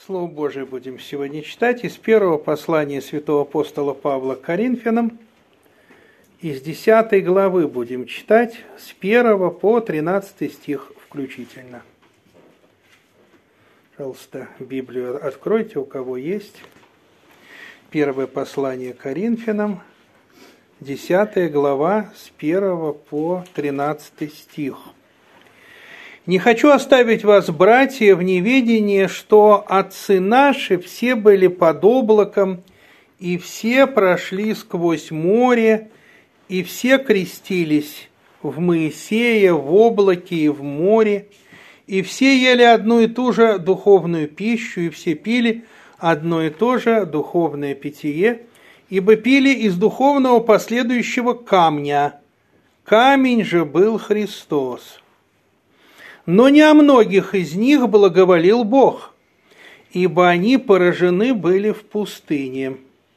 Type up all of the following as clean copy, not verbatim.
Слово Божие будем сегодня читать из первого послания святого апостола Павла к Коринфянам. Из 10 главы будем читать с 1 по 13 стих включительно. Пожалуйста, Библию откройте, у кого есть. Первое послание к Коринфянам, 10 глава с 1 по 13 стих. «Не хочу оставить вас, братья, в неведении, что отцы наши все были под облаком, и все прошли сквозь море, и все крестились в Моисея, в облаке и в море, и все ели одну и ту же духовную пищу, и все пили одно и то же духовное питье, ибо пили из духовного последующего камня. Камень же был Христос. Но не о многих из них благоволил Бог, ибо они поражены были в пустыне.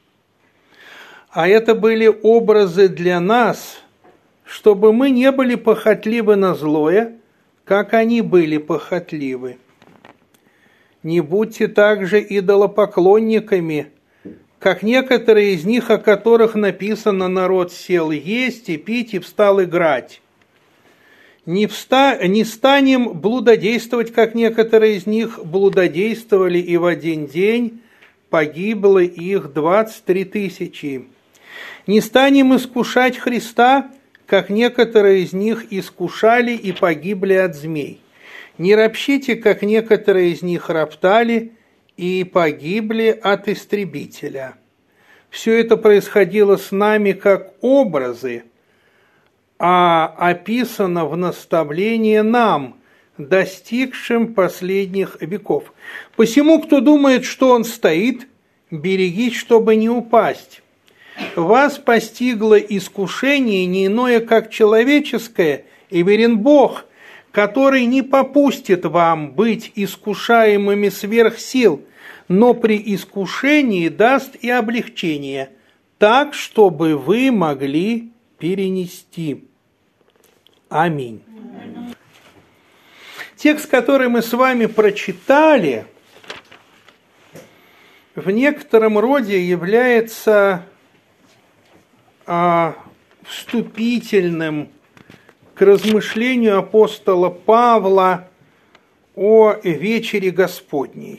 А это были образы для нас, чтобы мы не были похотливы на злое, как они были похотливы. Не будьте также идолопоклонниками, как некоторые из них, о которых написано: народ сел есть и пить и встал играть. Не станем блудодействовать, как некоторые из них блудодействовали, и в один день погибло их 23 тысячи. Не станем искушать Христа, как некоторые из них искушали и погибли от змей. Не ропщите, как некоторые из них роптали и погибли от истребителя. Все это происходило с нами как образы, а описано в наставлении нам, достигшим последних веков. Посему, кто думает, что он стоит, берегись, чтобы не упасть. Вас постигло искушение не иное, как человеческое, и верен Бог, который не попустит вам быть искушаемыми сверх сил, но при искушении даст и облегчение, так, чтобы вы могли перенести. Аминь. Текст, который мы с вами прочитали, в некотором роде является вступительным к размышлению апостола Павла о вечере Господней.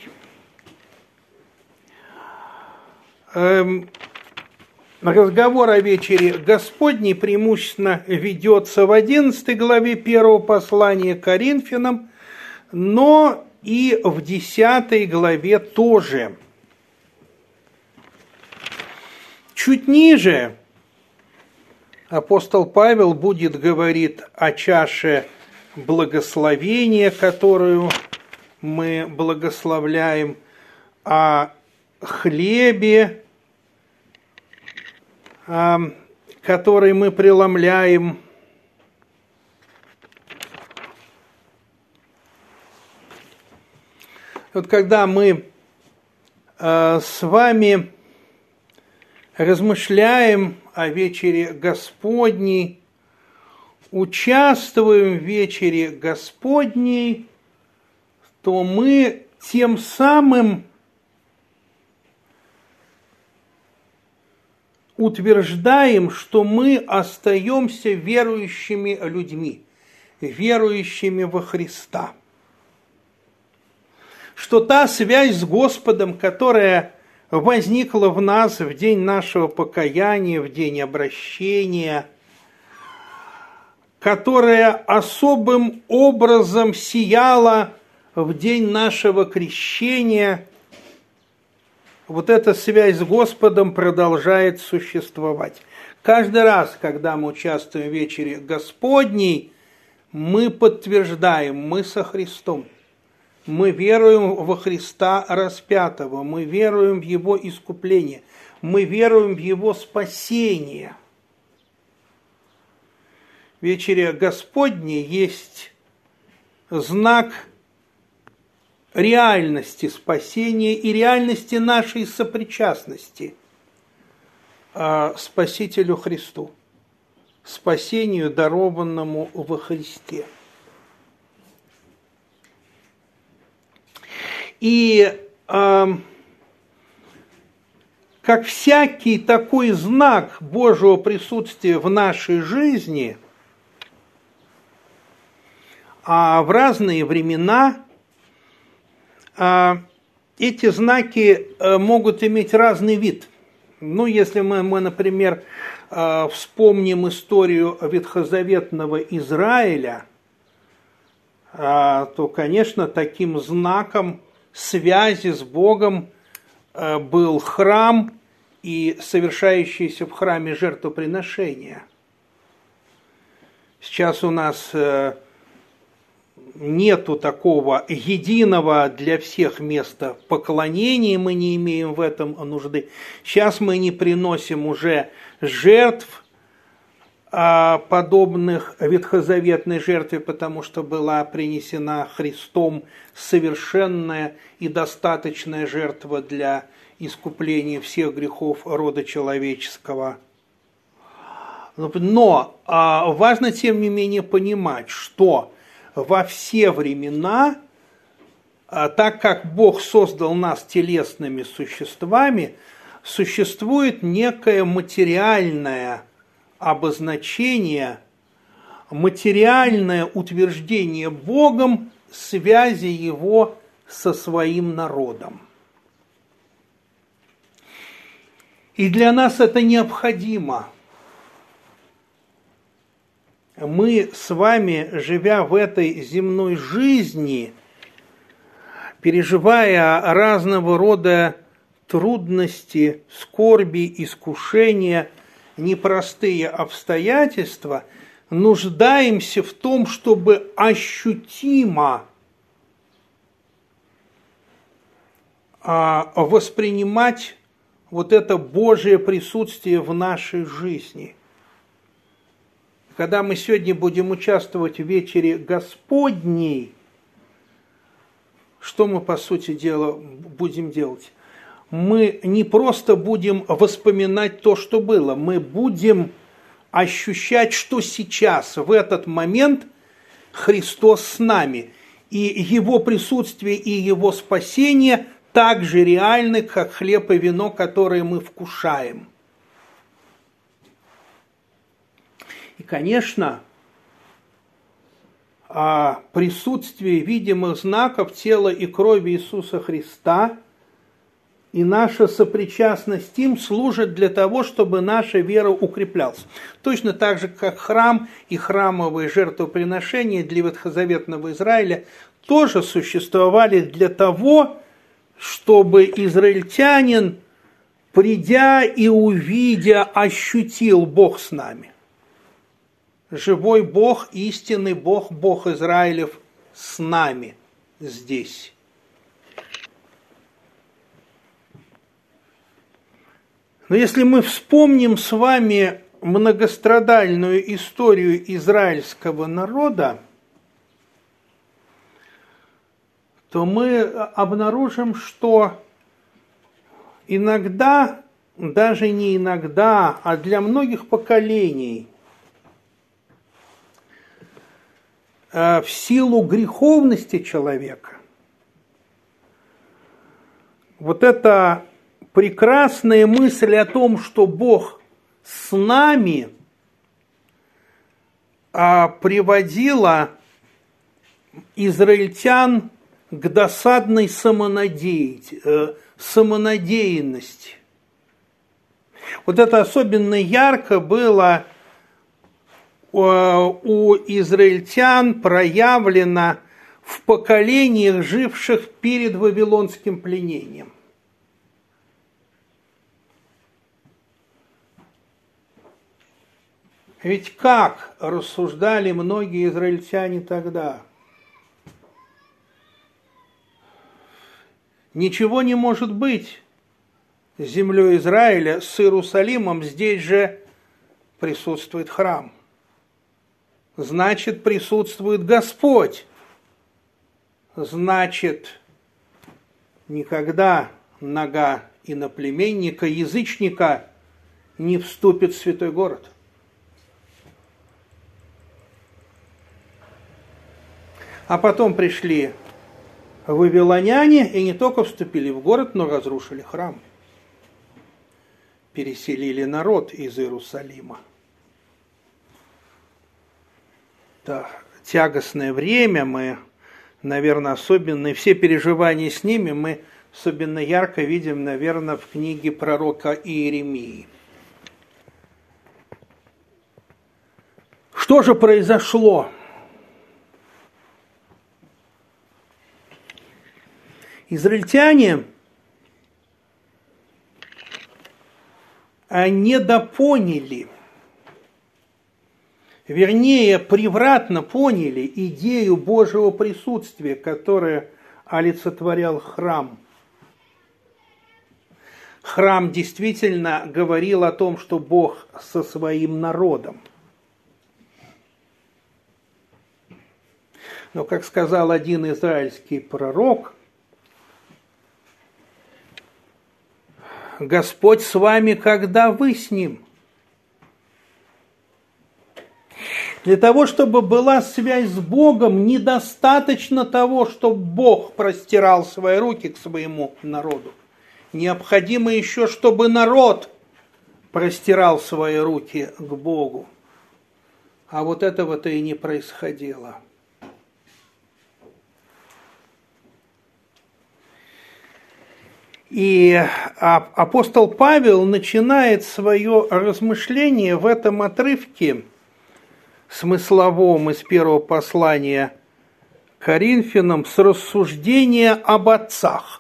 Разговор о вечере Господней преимущественно ведется в 11 главе 1 послания к Коринфянам, но и в 10 главе тоже. Чуть ниже апостол Павел будет говорить о чаше благословения, которую мы благословляем, о хлебе, который мы преломляем. Вот когда мы с вами размышляем о вечере Господней, участвуем в вечере Господней, то мы тем самым утверждаем, что мы остаемся верующими людьми, верующими во Христа. Что та связь с Господом, которая возникла в нас в день нашего покаяния, в день обращения, которая особым образом сияла в день нашего крещения, вот эта связь с Господом продолжает существовать. Каждый раз, когда мы участвуем в вечере Господней, мы подтверждаем, мы со Христом. Мы веруем во Христа распятого, мы веруем в Его искупление, мы веруем в Его спасение. Вечеря Господня есть знак реальности спасения и реальности нашей сопричастности Спасителю Христу, спасению, дарованному во Христе. И как всякий такой знак Божьего присутствия в нашей жизни, в разные времена эти знаки могут иметь разный вид. Ну, если мы, например, вспомним историю ветхозаветного Израиля, то, конечно, таким знаком связи с Богом был храм и совершающиеся в храме жертвоприношения. Сейчас у нас нету такого единого для всех места поклонения, мы не имеем в этом нужды. Сейчас мы не приносим уже жертв, подобных ветхозаветной жертве, потому что была принесена Христом совершенная и достаточная жертва для искупления всех грехов рода человеческого. Но важно, тем не менее, понимать, что во все времена, так как Бог создал нас телесными существами, существует некое материальное обозначение, материальное утверждение Богом связи Его со своим народом. И для нас это необходимо. Мы с вами, живя в этой земной жизни, переживая разного рода трудности, скорби, искушения, непростые обстоятельства, нуждаемся в том, чтобы ощутимо воспринимать вот это Божие присутствие в нашей жизни. Когда мы сегодня будем участвовать в вечере Господней, что мы, по сути дела, будем делать? Мы не просто будем вспоминать то, что было, мы будем ощущать, что сейчас, в этот момент, Христос с нами. И Его присутствие и Его спасение так же реальны, как хлеб и вино, которые мы вкушаем. И, конечно, присутствие видимых знаков тела и крови Иисуса Христа и наша сопричастность им служит для того, чтобы наша вера укреплялась. Точно так же, как храм и храмовые жертвоприношения для ветхозаветного Израиля тоже существовали для того, чтобы израильтянин, придя и увидя, ощутил: Бог с нами. Живой Бог, истинный Бог, Бог Израилев с нами здесь. Но если мы вспомним с вами многострадальную историю израильского народа, то мы обнаружим, что иногда, даже не иногда, а для многих поколений, в силу греховности человека, вот эта прекрасная мысль о том, что Бог с нами, приводила израильтян к досадной самонадеянности. Вот это особенно ярко было у израильтян проявлено в поколениях, живших перед вавилонским пленением. Ведь как рассуждали многие израильтяне тогда? Ничего не может быть с землей Израиля, с Иерусалимом, здесь же присутствует храм. Значит, присутствует Господь. Значит, никогда нога иноплеменника, язычника не вступит в святой город. А потом пришли Вавилоняне и не только вступили в город, но разрушили храм. Переселили народ из Иерусалима. Да, тягостное время мы, наверное, особенно, и все переживания с ними мы особенно ярко видим, наверное, в книге пророка Иеремии. Что же произошло? Израильтяне недопоняли, вернее, превратно поняли идею Божьего присутствия, которое олицетворял храм. Храм действительно говорил о том, что Бог со своим народом. Но, как сказал один израильский пророк, Господь с вами, когда вы с Ним. Для того, чтобы была связь с Богом, недостаточно того, чтобы Бог простирал свои руки к своему народу. Необходимо еще, чтобы народ простирал свои руки к Богу. А вот этого-то и не происходило. И апостол Павел начинает свое размышление в этом отрывке смысловом из первого послания Коринфянам с рассуждения об отцах.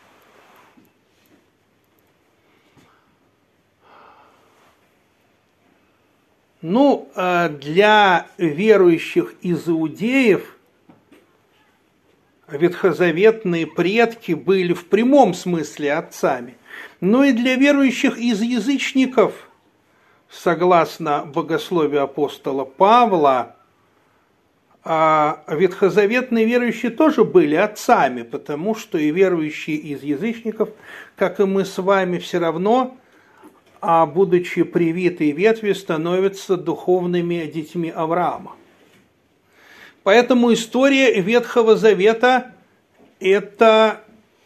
Для верующих иудеев ветхозаветные предки были в прямом смысле отцами, но и для верующих из язычников, согласно богословию апостола Павла, ветхозаветные верующие тоже были отцами, потому что и верующие из язычников, как и мы с вами, все равно, будучи привитой ветви, становятся духовными детьми Авраама. Поэтому история Ветхого Завета – это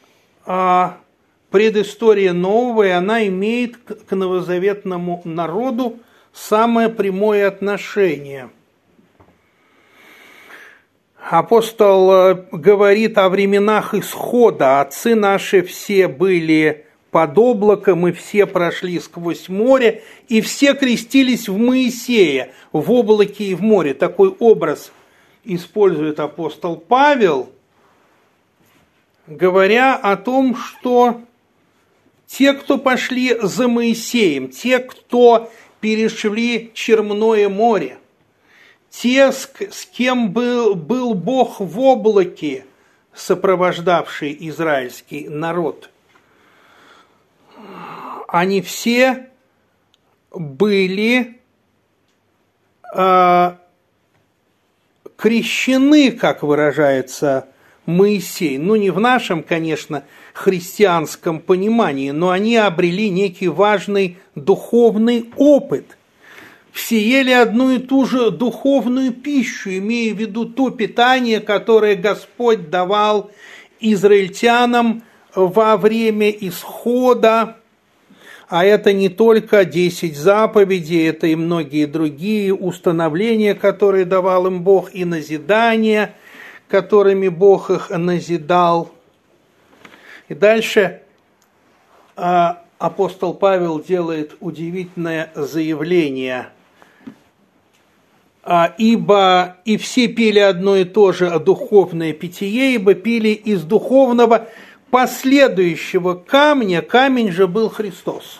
предыстория нового, и она имеет к новозаветному народу самое прямое отношение. Апостол говорит о временах исхода. Отцы наши все были под облаком, и все прошли сквозь море, и все крестились в Моисея, в облаке и в море. Такой образ использует апостол Павел, говоря о том, что те, кто пошли за Моисеем, те, кто перешли Черное море, те, с кем был Бог в облаке, сопровождавший израильский народ, они все были крещены, как выражается Моисей. Не в нашем, конечно, христианском понимании, но они обрели некий важный духовный опыт. Все ели одну и ту же духовную пищу, имея в виду то питание, которое Господь давал израильтянам во время исхода. А это не только 10 заповедей, это и многие другие установления, которые давал им Бог, и назидания, которыми Бог их назидал. И дальше апостол Павел делает удивительное заявление. «Ибо и все пили одно и то же духовное питье, ибо пили из духовного последующего камня, камень же был Христос».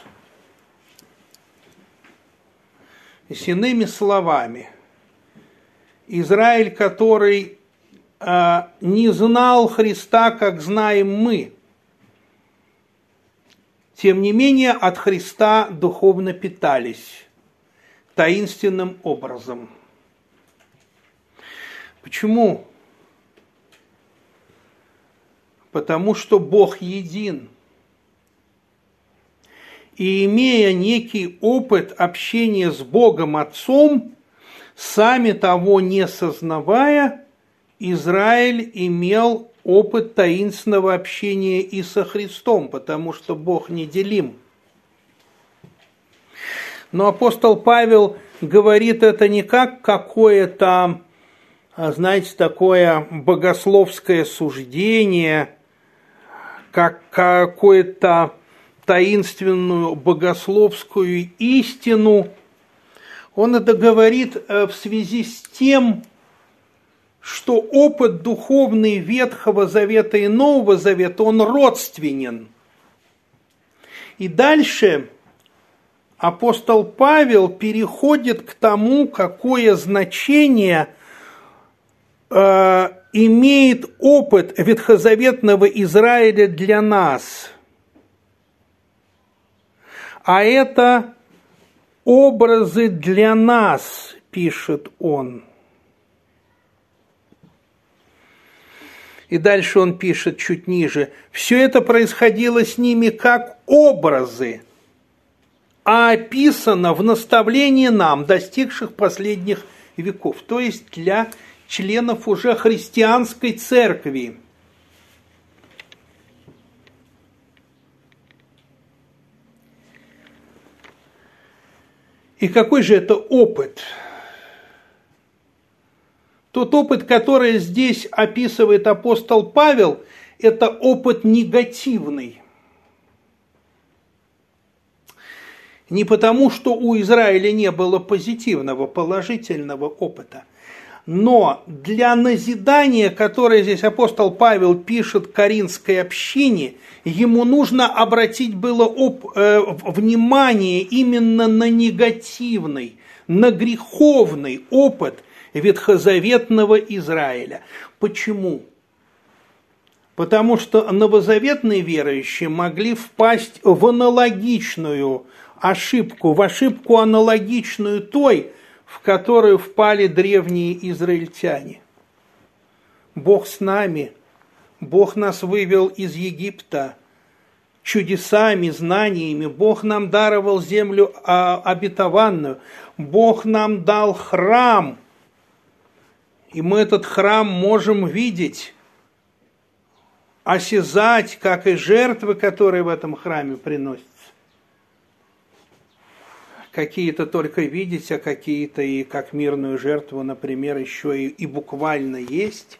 И с иными словами, Израиль, который не знал Христа, как знаем мы, тем не менее от Христа духовно питались таинственным образом. Почему? Потому что Бог един. И имея некий опыт общения с Богом Отцом, сами того не сознавая, Израиль имел опыт таинственного общения и со Христом, потому что Бог неделим. Но апостол Павел говорит это не как какое-то, знаете, такое богословское суждение, как какую-то таинственную богословскую истину. Он это говорит в связи с тем, что опыт духовный Ветхого Завета и Нового Завета, он родственен. И дальше апостол Павел переходит к тому, какое значение имеет опыт ветхозаветного Израиля для нас. А это образы для нас, пишет он. И дальше он пишет чуть ниже. Все это происходило с ними как образы, а описано в наставлении нам, достигших последних веков, то есть для членов уже христианской церкви. И какой же это опыт? Тот опыт, который здесь описывает апостол Павел, это опыт негативный. Не потому, что у Израиля не было позитивного, положительного опыта, но для назидания, которое здесь апостол Павел пишет Коринфской общине, ему нужно обратить было внимание именно на негативный, на греховный опыт ветхозаветного Израиля. Почему? Потому что новозаветные верующие могли впасть в аналогичную ошибку, в ошибку аналогичную той, в которую впали древние израильтяне. Бог с нами, Бог нас вывел из Египта чудесами, знаниями, Бог нам даровал землю обетованную, Бог нам дал храм, и мы этот храм можем видеть, осязать, как и жертвы, которые в этом храме приносятся. Какие-то только видеть, а какие-то и как мирную жертву, например, еще и буквально есть.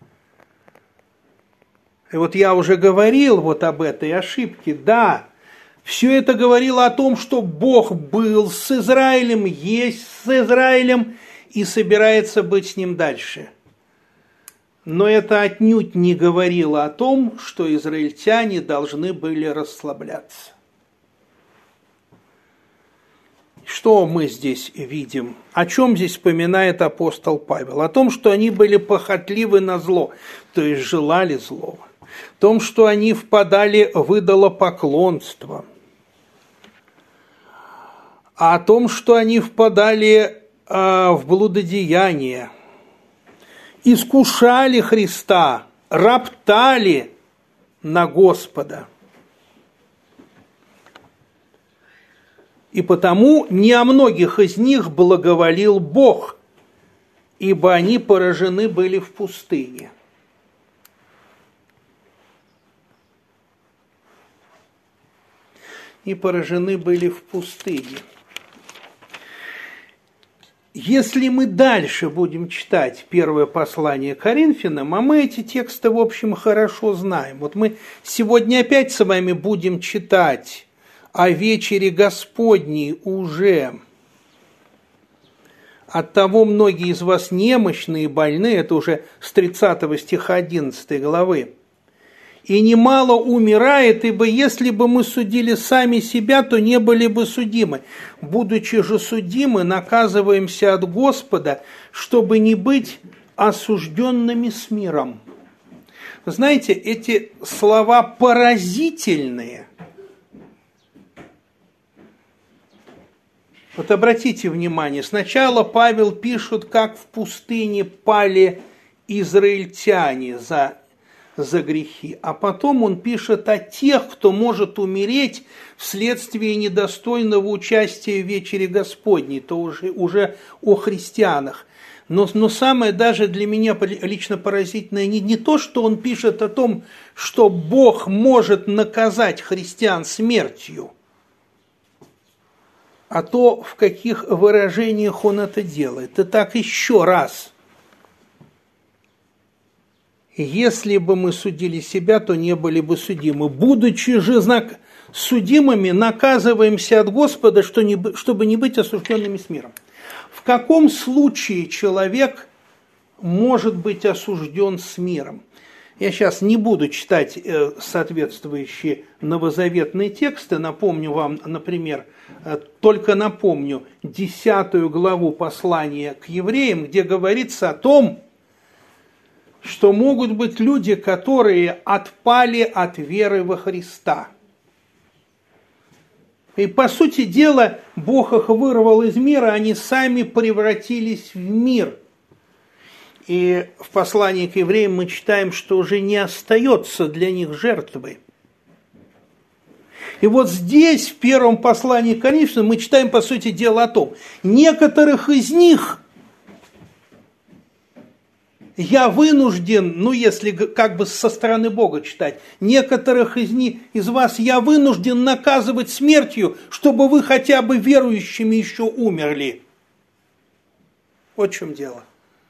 И вот я уже говорил вот об этой ошибке. Да, все это говорило о том, что Бог был с Израилем, есть с Израилем и собирается быть с ним дальше. Но это отнюдь не говорило о том, что израильтяне должны были расслабляться. Что мы здесь видим? О чем здесь вспоминает апостол Павел? О том, что они были похотливы на зло, то есть желали злого. О том, что они впадали в идолопоклонство. О том, что они впадали в блудодеяние. Искушали Христа, роптали на Господа. И потому не о многих из них благоволил Бог, ибо они поражены были в пустыне. И поражены были в пустыне. Если мы дальше будем читать первое послание Коринфянам, а мы эти тексты, в общем, хорошо знаем. Вот мы сегодня опять с вами будем читать о вечере Господней уже. Оттого многие из вас немощные и больны, это уже с 30 стиха 11 главы. И немало умирает, ибо если бы мы судили сами себя, то не были бы судимы. Будучи же судимы, наказываемся от Господа, чтобы не быть осужденными с миром. Вы знаете, эти слова поразительные. Вот обратите внимание, сначала Павел пишет, как в пустыне пали израильтяне за грехи, а потом он пишет о тех, кто может умереть вследствие недостойного участия в вечере Господней, то уже о христианах. Но самое даже для меня лично поразительное не то, что он пишет о том, что Бог может наказать христиан смертью, а то, в каких выражениях он это делает. Итак, еще раз. Если бы мы судили себя, то не были бы судимы. Будучи же судимыми, наказываемся от Господа, чтобы не быть осужденными с миром. В каком случае человек может быть осужден с миром? Я сейчас не буду читать соответствующие новозаветные тексты. Напомню вам, например, только напомню 10 главу послания к евреям, где говорится о том, что могут быть люди, которые отпали от веры во Христа. И, по сути дела, Бог их вырвал из мира, они сами превратились в мир. И в послании к евреям мы читаем, что уже не остается для них жертвы. И вот здесь, в первом послании к Коринфянам, мы читаем, по сути дела, о том, некоторых из них я вынужден, если как бы со стороны Бога читать, некоторых из вас я вынужден наказывать смертью, чтобы вы хотя бы верующими еще умерли. Вот в чем дело.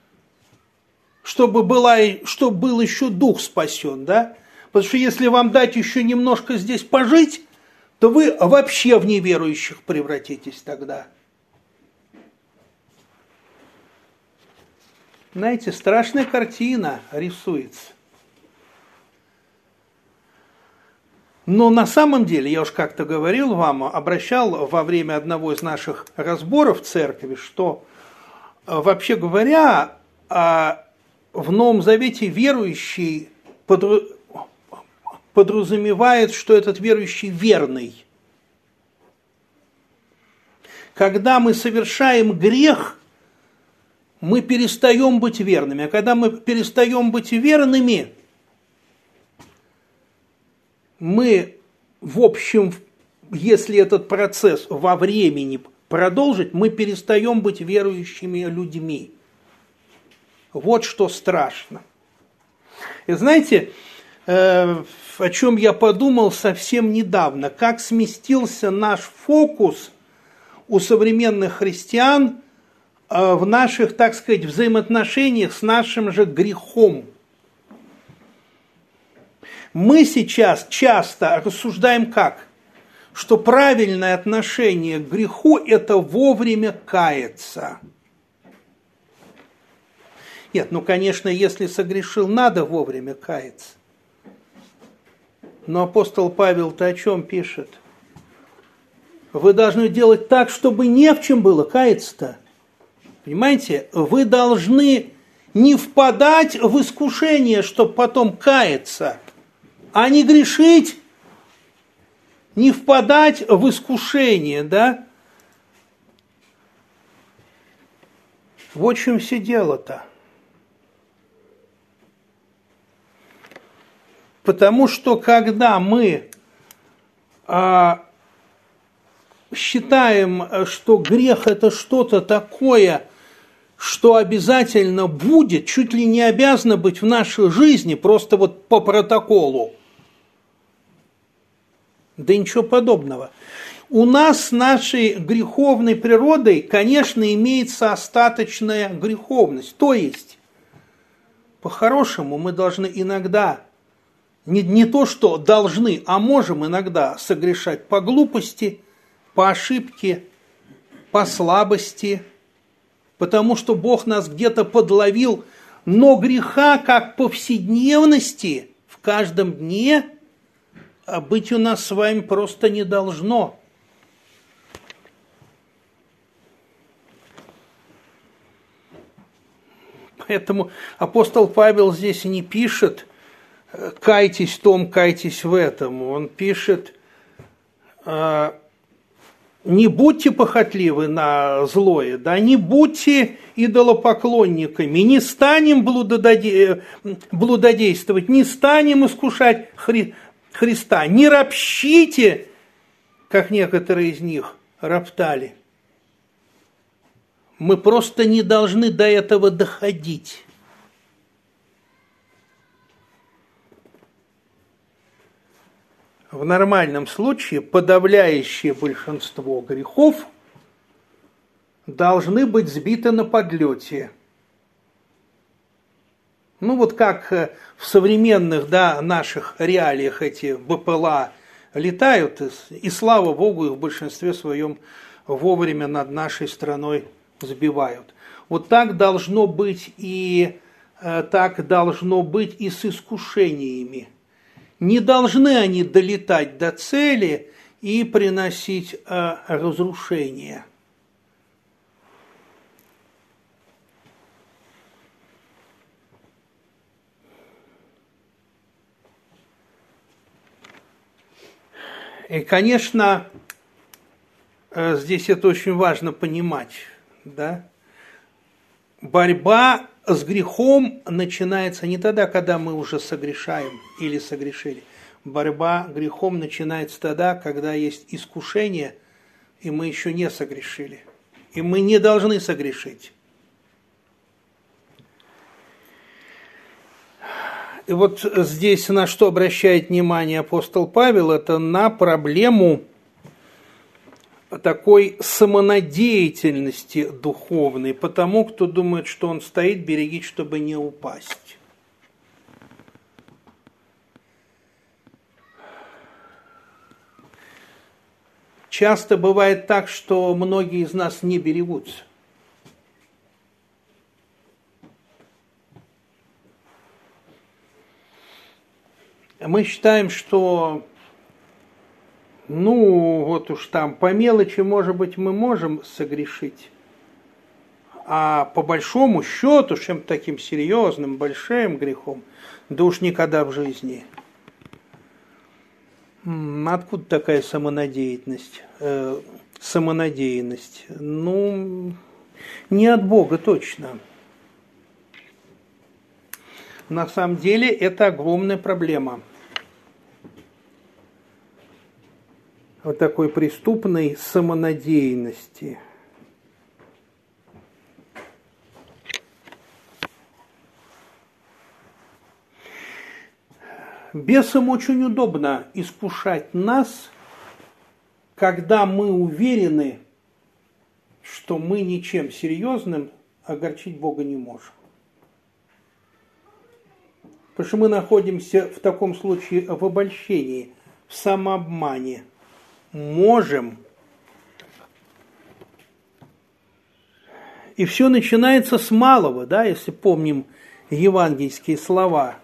Чтобы был еще дух спасен, да? Потому что если вам дать еще немножко здесь пожить, то вы вообще в неверующих превратитесь тогда. Знаете, страшная картина рисуется. Но на самом деле, я уж как-то говорил вам, обращал во время одного из наших разборов в церкви, что, вообще говоря, в Новом Завете верующий подразумевает, что этот верующий верный. Когда мы совершаем грех, мы перестаем быть верными. А когда мы перестаем быть верными, мы, в общем, если этот процесс во времени продолжить, мы перестаем быть верующими людьми. Вот что страшно. И знаете, о чем я подумал совсем недавно, как сместился наш фокус у современных христиан в наших, так сказать, взаимоотношениях с нашим же грехом. Мы сейчас часто рассуждаем как? Что правильное отношение к греху – это вовремя каяться. Нет, конечно, если согрешил, надо вовремя каяться. Но апостол Павел-то о чем пишет? Вы должны делать так, чтобы не в чем было каяться-то. Понимаете, вы должны не впадать в искушение, чтобы потом каяться, а не грешить, не впадать в искушение, да? Вот в чем все дело-то. Потому что когда мы считаем, что грех – это что-то такое, что обязательно будет, чуть ли не обязано быть в нашей жизни, просто вот по протоколу. Да ничего подобного. У нас с нашей греховной природой, конечно, имеется остаточная греховность. То есть, по-хорошему, мы должны иногда, не то что должны, а можем иногда согрешать по глупости, по ошибке, по слабости, потому что Бог нас где-то подловил, но греха как повседневности в каждом дне быть у нас с вами просто не должно. Поэтому апостол Павел здесь не пишет «кайтесь в том, кайтесь в этом». Он пишет «не будьте похотливы на злое, да, не будьте идолопоклонниками, не станем блудодействовать, не станем искушать Христа, не ропщите, как некоторые из них роптали». Мы просто не должны до этого доходить. В нормальном случае подавляющее большинство грехов должны быть сбиты на подлете. Ну вот как в современных, да, наших реалиях эти БПЛА летают, и слава богу, их в большинстве своем вовремя над нашей страной сбивают. Вот так должно быть и с искушениями. Не должны они долетать до цели и приносить разрушение. И, конечно, здесь это очень важно понимать, да? Борьба с грехом начинается не тогда, когда мы уже согрешаем или согрешили. Борьба с грехом начинается тогда, когда есть искушение, и мы еще не согрешили. И мы не должны согрешить. И вот здесь на что обращает внимание апостол Павел, это на проблему такой самонадеятельности духовной, потому кто думает, что он стоит, берегись, чтобы не упасть. Часто бывает так, что многие из нас не берегутся. Мы считаем, что, вот уж там по мелочи, может быть, мы можем согрешить, а по большому счету, чем-то таким серьезным, большим грехом, да уж никогда в жизни. Откуда такая самонадеянность? Самонадеянность? Не от Бога точно. На самом деле это огромная проблема. Вот такой преступной самонадеянности. Бесам очень удобно искушать нас, когда мы уверены, что мы ничем серьезным огорчить Бога не можем. Потому что мы находимся в таком случае в обольщении, в самообмане. Можем. И все начинается с малого, да, если помним евангельские слова,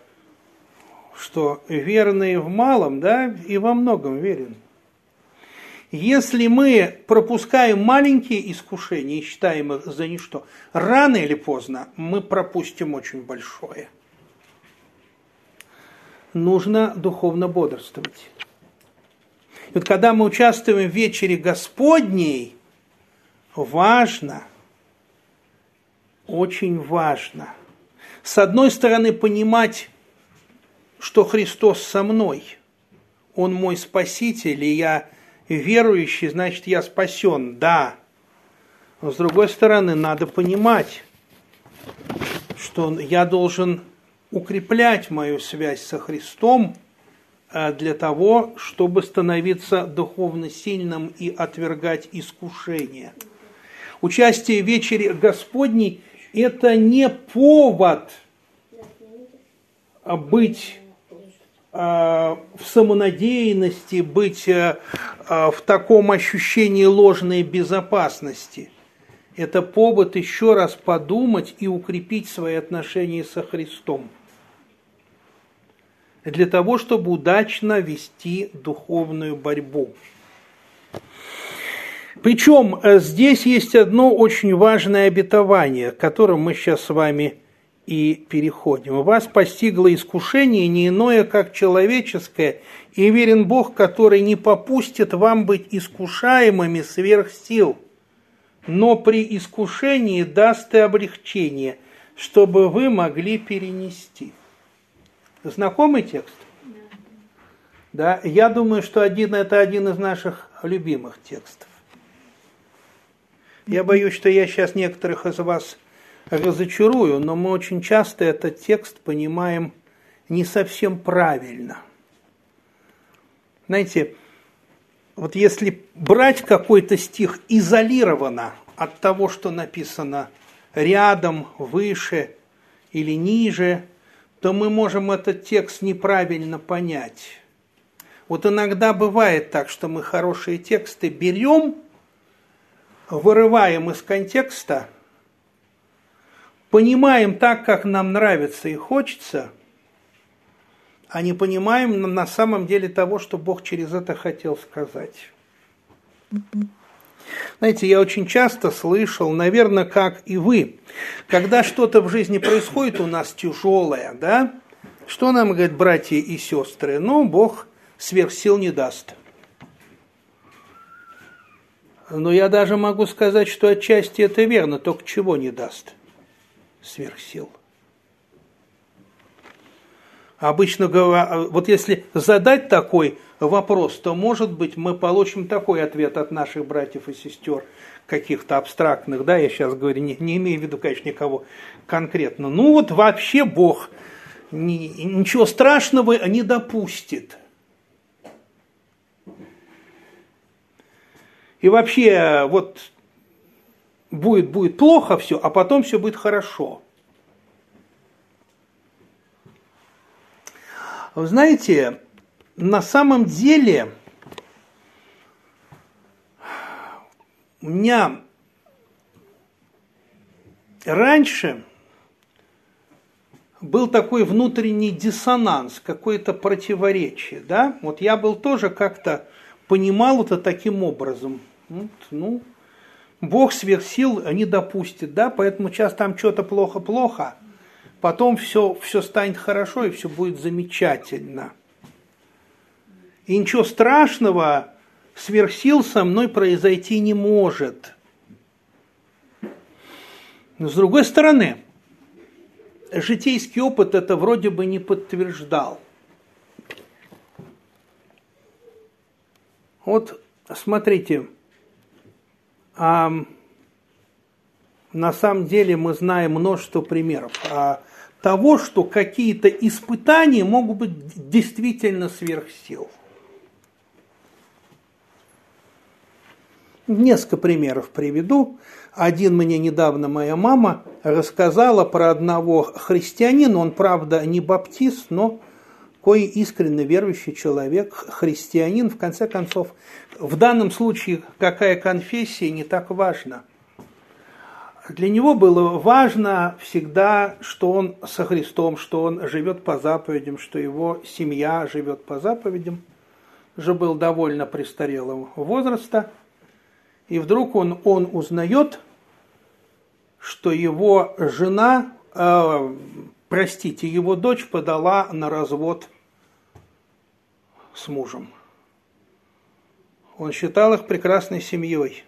что верные в малом, да, и во многом верен. Если мы пропускаем маленькие искушения и считаем их за ничто, рано или поздно мы пропустим очень большое. Нужно духовно бодрствовать. И вот когда мы участвуем в вечере Господней, важно, очень важно, с одной стороны, понимать, что Христос со мной, Он мой Спаситель, и я верующий, значит, я спасен, да. Но с другой стороны, надо понимать, что я должен укреплять мою связь со Христом для того, чтобы становиться духовно сильным и отвергать искушения. Участие в вечере Господней – это не повод быть в самонадеянности, быть в таком ощущении ложной безопасности. Это повод еще раз подумать и укрепить свои отношения со Христом. Для того, чтобы удачно вести духовную борьбу. Причем здесь есть одно очень важное обетование, к которому мы сейчас с вами и переходим. Вас постигло искушение не иное, как человеческое, и верен Бог, который не попустит вам быть искушаемыми сверх сил, но при искушении даст и облегчение, чтобы вы могли перенести. Знакомый текст? Да. Я думаю, что это один из наших любимых текстов. Я боюсь, что я сейчас некоторых из вас разочарую, но мы очень часто этот текст понимаем не совсем правильно. Знаете, вот если брать какой-то стих изолированно от того, что написано рядом, выше или ниже, то мы можем этот текст неправильно понять. Вот иногда бывает так, что мы хорошие тексты берем, вырываем из контекста, понимаем так, как нам нравится и хочется, а не понимаем на самом деле того, что Бог через это хотел сказать. Знаете, я очень часто слышал, наверное, как и вы, когда что-то в жизни происходит у нас тяжелое, да, что нам говорят братья и сестры? Ну, Бог сверх сил не даст. Но я даже могу сказать, что отчасти это верно, только чего не даст? Сверх сил. Обычно говоря, вот если задать такой вопрос, то, может быть, мы получим такой ответ от наших братьев и сестер, каких-то абстрактных, да, я сейчас говорю, не имею в виду, конечно, никого конкретно. Ну вот вообще Бог ничего страшного не допустит. И вообще вот будет плохо все, а потом все будет хорошо. Вы знаете, на самом деле у меня раньше был такой внутренний диссонанс, какое-то противоречие, да? Вот я был тоже как-то понимал это таким образом. Вот, ну, Бог сверх сил не допустит, да? Поэтому сейчас там что-то плохо-плохо, потом все станет хорошо и все будет замечательно. И ничего страшного сверх сил со мной произойти не может. Но с другой стороны, житейский опыт это вроде бы не подтверждал. Вот смотрите, на самом деле мы знаем множество примеров того, что какие-то испытания могут быть действительно сверх сил. Несколько примеров приведу. Один мне недавно моя мама рассказала про одного христианина, он, правда, не баптист, но кой искренне верующий человек, христианин, в конце концов, в данном случае какая конфессия, не так важно. Для него было важно всегда, что он со Христом, что он живет по заповедям, что его семья живет по заповедям. Уже был довольно престарелого возраста. И вдруг он узнает, что его жена, его дочь подала на развод с мужем. Он считал их прекрасной семьей.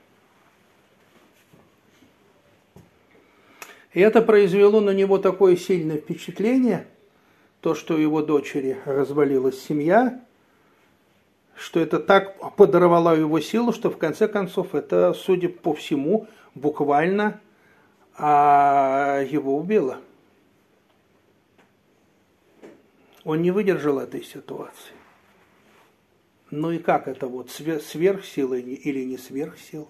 И это произвело на него такое сильное впечатление, то, что у его дочери развалилась семья, что это так подорвало его силу, что в конце концов это, судя по всему, буквально его убило. Он не выдержал этой ситуации. Ну и как это вот, сверхсила или не сверхсила?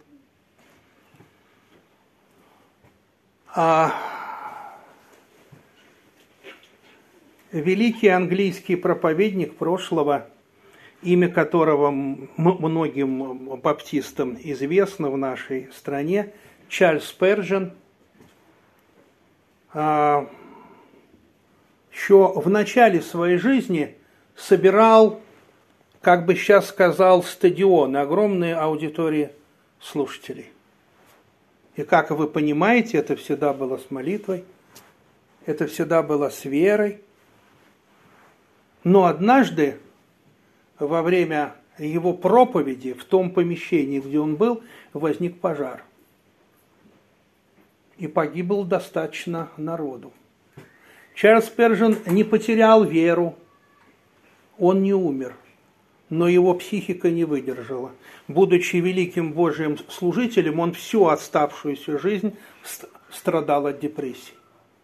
Великий английский проповедник прошлого, имя которого многим баптистам известно в нашей стране, Чарльз Спержен, еще в начале своей жизни собирал, как бы сейчас сказал, стадионы, огромные аудитории слушателей. И как вы понимаете, это всегда было с молитвой, это всегда было с верой. Но однажды, во время его проповеди, в том помещении, где он был, возник пожар. И погибло достаточно народу. Чарльз Спержен не потерял веру, он не умер. но его психика не выдержала. Будучи великим Божьим служителем, он всю оставшуюся жизнь страдал от депрессии.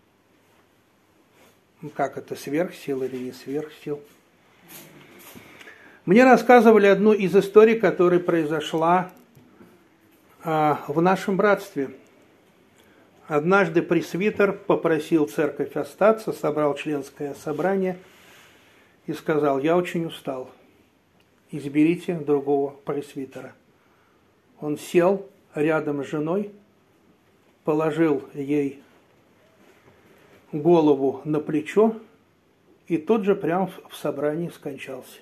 Как это, сверхсил или не сверхсил? Мне рассказывали одну из историй, которая произошла в нашем братстве. Однажды пресвитер попросил церковь остаться, собрал членское собрание и сказал: я очень устал, изберите другого пресвитера. Он сел рядом с женой, положил ей голову на плечо и тут же прямо в собрании скончался.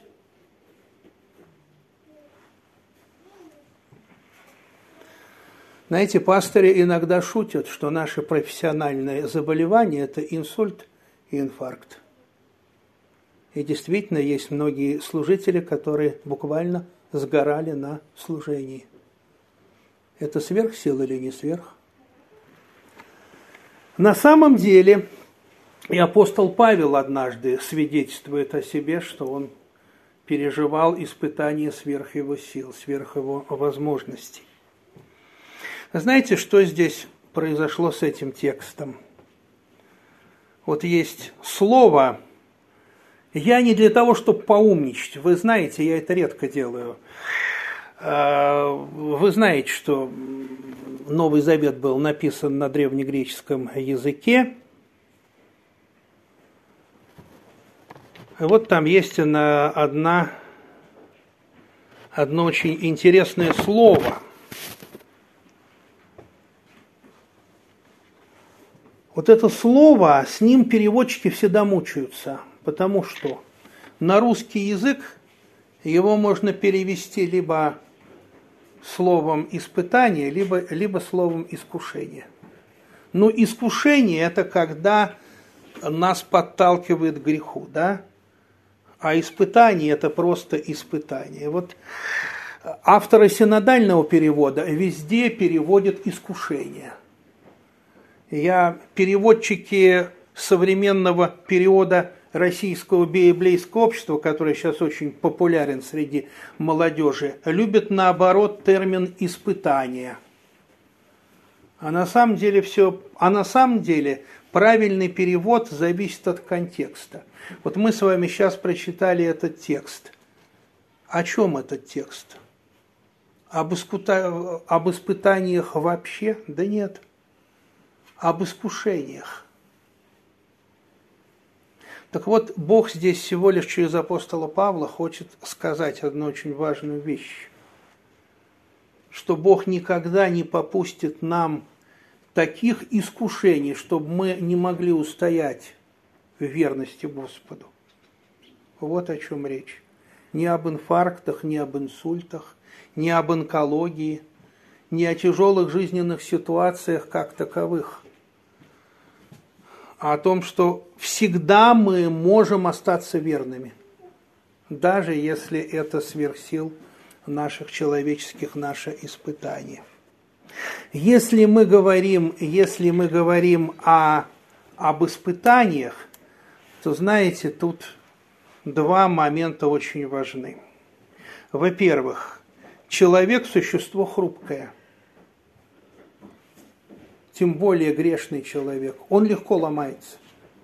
Знаете, пастыри иногда шутят, что наши профессиональные заболевания – это инсульт и инфаркт. И действительно, есть многие служители, которые буквально сгорали на служении. Это сверхсила или не сверх? На самом деле, и апостол Павел однажды свидетельствует о себе, что он переживал испытания сверх его сил, сверх его возможностей. Знаете, что здесь произошло с этим текстом? Вот есть слово. Я не для того, чтобы поумничать. Вы знаете, я это редко делаю. Вы знаете, что Новый Завет был написан на древнегреческом языке. Вот там есть одно очень интересное слово. Вот это слово, с ним переводчики всегда мучаются, потому что на русский язык его можно перевести либо словом «испытание», либо словом «искушение». Но искушение – это когда нас подталкивает к греху, да? А испытание – это просто испытание. Вот авторы синодального перевода везде переводят «искушение». Переводчики современного перевода Российского библейского общества, который сейчас очень популярен среди молодежи, любят наоборот термин «испытание». А на самом деле правильный перевод зависит от контекста. Вот мы с вами сейчас прочитали этот текст. О чем этот текст? Об испытаниях вообще? Да нет. Об искушениях. Так вот, Бог здесь всего лишь через апостола Павла хочет сказать одну очень важную вещь. Что Бог никогда не попустит нам таких искушений, чтобы мы не могли устоять в верности Господу. Вот о чем речь. Не об инфарктах, не об инсультах, не об онкологии, не о тяжелых жизненных ситуациях как таковых, а о том, что всегда мы можем остаться верными, даже если это сверх сил наших человеческих, наше испытание. Если мы говорим об испытаниях, то, знаете, тут два момента очень важны. Во-первых, человек – существо хрупкое. Тем более грешный человек, он легко ломается.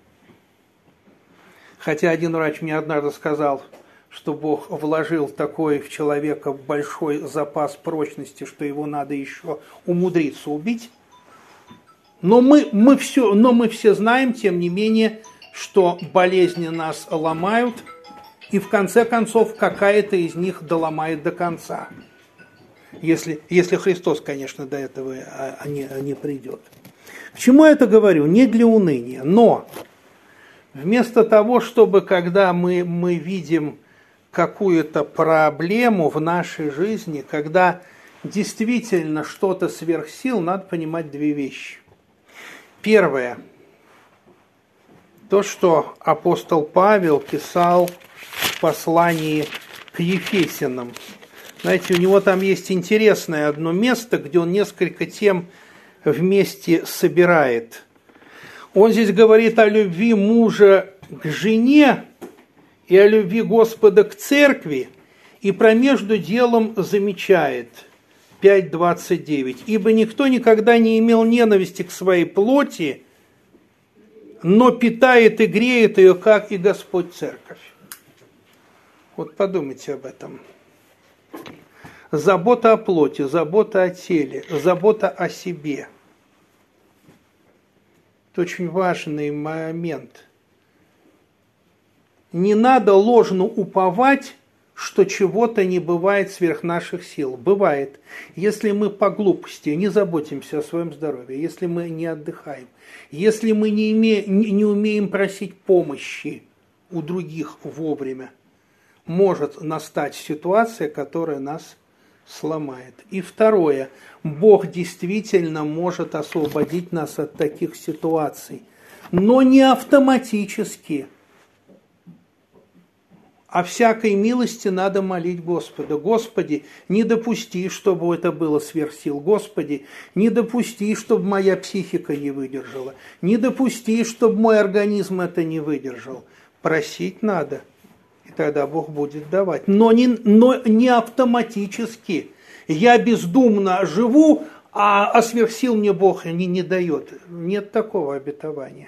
Хотя один врач мне однажды сказал, что Бог вложил такой в человека большой запас прочности, что его надо еще умудриться убить. Но мы все знаем, тем не менее, что болезни нас ломают, и в конце концов какая-то из них доломает до конца. Если Христос, конечно, до этого не придет. К чему я это говорю? Не для уныния, но вместо того, чтобы, когда мы видим какую-то проблему в нашей жизни, когда действительно что-то сверхсил, надо понимать две вещи. Первое. То, что апостол Павел писал в послании к Ефесянам. Знаете, у него там есть интересное одно место, где он несколько тем вместе собирает. Он здесь говорит о любви мужа к жене и о любви Господа к церкви, И про между делом замечает 5:29. «Ибо никто никогда не имел ненависти к своей плоти, но питает и греет ее, как и Господь церковь». Вот подумайте об этом. Забота о плоти, забота о теле, забота о себе. Это очень важный момент. Не надо ложно уповать, что чего-то не бывает сверх наших сил. Бывает. Если мы по глупости не заботимся о своем здоровье, если мы не отдыхаем, если мы не умеем просить помощи у других вовремя, может настать ситуация, которая нас сломает. И второе. Бог действительно может освободить нас от таких ситуаций, но не автоматически. О всякой милости надо молить Господа. Господи, не допусти, чтобы это было сверх сил. Господи, не допусти, чтобы моя психика не выдержала. Не допусти, чтобы мой организм это не выдержал. Просить надо, и тогда Бог будет давать. Но не автоматически. Я бездумно живу, а сверх сил мне Бог не дает. Нет такого обетования.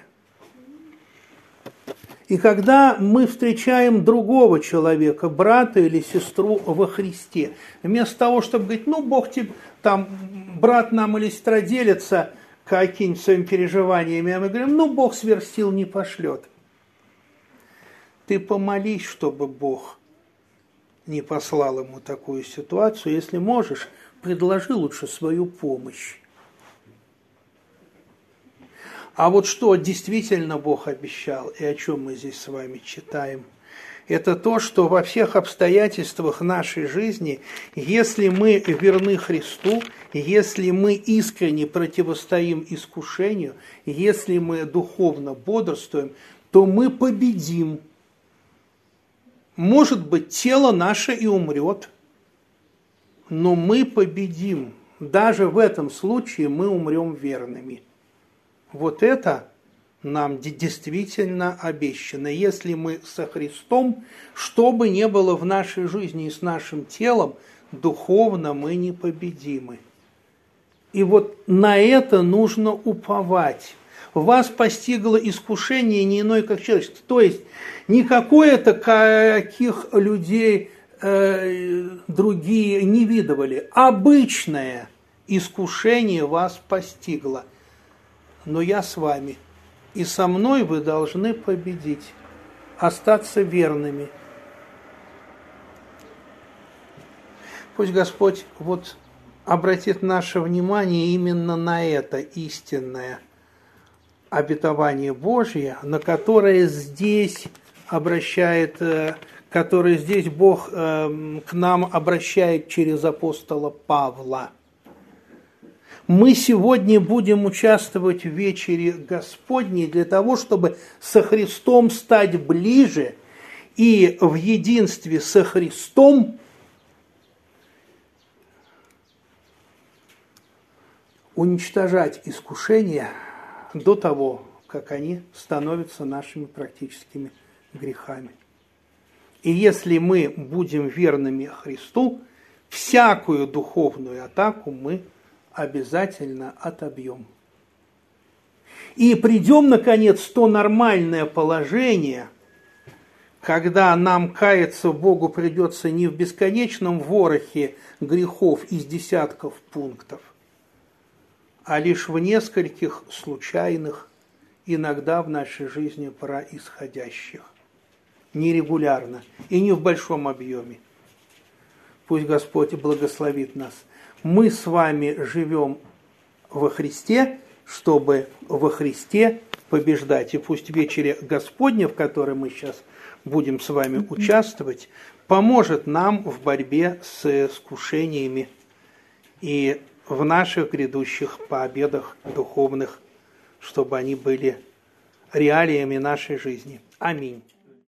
И когда мы встречаем другого человека, брата или сестру во Христе, вместо того, чтобы говорить, ну, Бог тебе, там, брат нам или сестра делится какими-то своими переживаниями, а мы говорим, ну, Бог сверх сил не пошлет. Ты помолись, чтобы Бог не послал ему такую ситуацию. Если можешь, предложи лучше свою помощь. А вот что действительно Бог обещал, и о чем мы здесь с вами читаем, это то, что во всех обстоятельствах нашей жизни, если мы верны Христу, если мы искренне противостоим искушению, если мы духовно бодрствуем, то мы победим. Может быть, тело наше и умрет, но мы победим. Даже в этом случае мы умрем верными. Вот это нам действительно обещано. Если мы со Христом, что бы ни было в нашей жизни и с нашим телом, духовно мы непобедимы. И вот на это нужно уповать. Вас постигло искушение не иное, как человечество. То есть не какое-то, каких людей другие не видывали. Обычное искушение вас постигло. Но я с вами, и со мной вы должны победить, остаться верными. Пусть Господь вот обратит наше внимание именно на это истинное обетование Божье, на которое здесь которое здесь Бог к нам обращает через апостола Павла. Мы сегодня будем участвовать в вечере Господней для того, чтобы со Христом стать ближе и в единстве со Христом уничтожать искушения до того, как они становятся нашими практическими грехами. И если мы будем верными Христу, всякую духовную атаку мы обязательно отобьем. И придем, наконец, в то нормальное положение, когда нам каяться Богу придется не в бесконечном ворохе грехов из десятков пунктов, а лишь в нескольких случайных, иногда в нашей жизни происходящих. Нерегулярно и не в большом объеме. Пусть Господь благословит нас. Мы с вами живем во Христе, чтобы во Христе побеждать. И пусть вечере Господня, в которой мы сейчас будем с вами участвовать, поможет нам в борьбе с искушениями и в наших грядущих победах духовных, чтобы они были реалиями нашей жизни. Аминь.